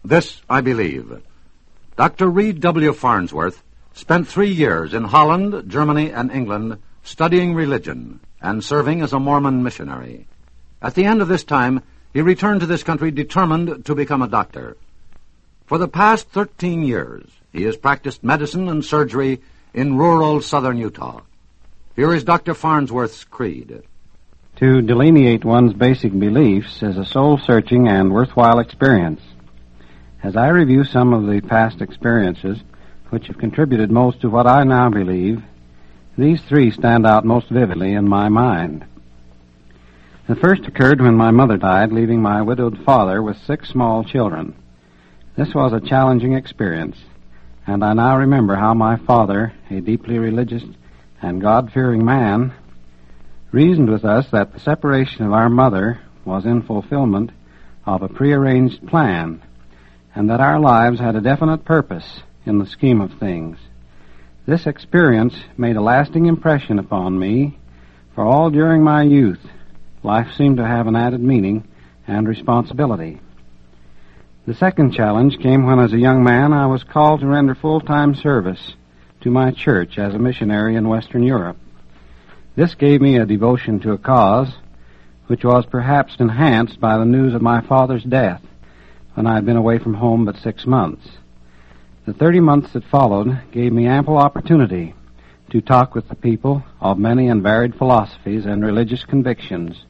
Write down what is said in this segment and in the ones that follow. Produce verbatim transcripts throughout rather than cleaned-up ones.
This I believe. Doctor Reed W. Farnsworth spent three years in Holland, Germany, and England studying religion and serving as a Mormon missionary. At the end of this time, he returned to this country determined to become a doctor. For the past thirteen years, he has practiced medicine and surgery in rural southern Utah. Here is Doctor Farnsworth's creed. To delineate one's basic beliefs is a soul-searching and worthwhile experience. As I review some of the past experiences which have contributed most to what I now believe, these three stand out most vividly in my mind. The first occurred when my mother died, leaving my widowed father with six small children. This was a challenging experience, and I now remember how my father, a deeply religious and God-fearing man, reasoned with us that the separation of our mother was in fulfillment of a prearranged plan, and that our lives had a definite purpose in the scheme of things. This experience made a lasting impression upon me, for all during my youth, life seemed to have an added meaning and responsibility. The second challenge came when, as a young man, I was called to render full-time service to my church as a missionary in Western Europe. This gave me a devotion to a cause which was perhaps enhanced by the news of my father's death when I had been away from home but six months. The thirty months that followed gave me ample opportunity to talk with the people of many and varied philosophies and religious convictions.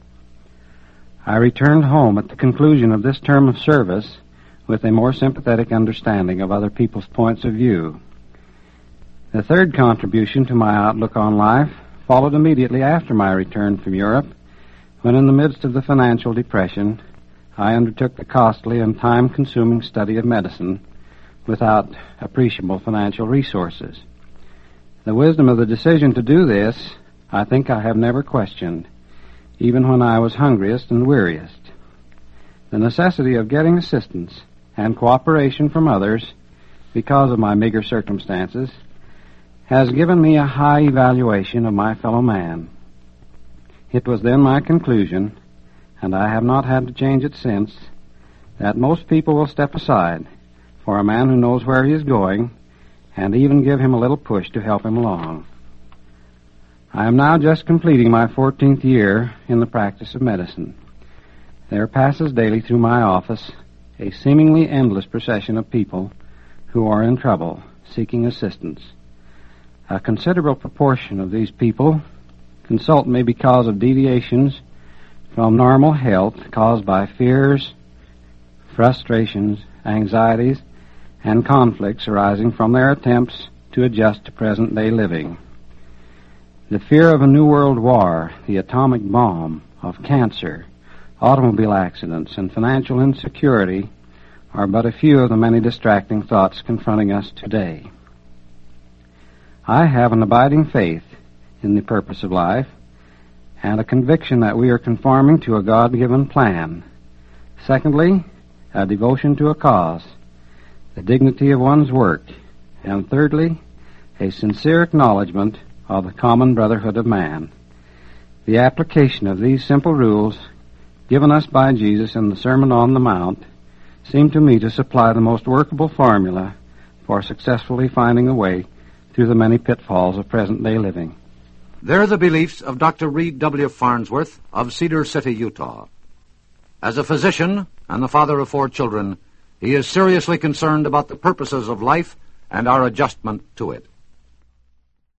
I returned home at the conclusion of this term of service with a more sympathetic understanding of other people's points of view. The third contribution to my outlook on life followed immediately after my return from Europe, when in the midst of the financial depression, I undertook the costly and time-consuming study of medicine without appreciable financial resources. The wisdom of the decision to do this, I think I have never questioned, even when I was hungriest and weariest. The necessity of getting assistance and cooperation from others, because of my meager circumstances, has given me a high evaluation of my fellow man. It was then my conclusion, and I have not had to change it since, that most people will step aside for a man who knows where he is going, and even give him a little push to help him along. I am now just completing my fourteenth year in the practice of medicine. There passes daily through my office a seemingly endless procession of people who are in trouble, seeking assistance. A considerable proportion of these people consult me because of deviations from normal health caused by fears, frustrations, anxieties, and conflicts arising from their attempts to adjust to present-day living. The fear of a new world war, the atomic bomb, of cancer, automobile accidents, and financial insecurity are but a few of the many distracting thoughts confronting us today. I have an abiding faith in the purpose of life and a conviction that we are conforming to a God-given plan. Secondly, a devotion to a cause, the dignity of one's work, and thirdly, a sincere acknowledgement of the common brotherhood of man. The application of these simple rules given us by Jesus in the Sermon on the Mount seem to me to supply the most workable formula for successfully finding a way through the many pitfalls of present-day living. They're the beliefs of Doctor Reed W. Farnsworth of Cedar City, Utah. As a physician and the father of four children, he is seriously concerned about the purposes of life and our adjustment to it.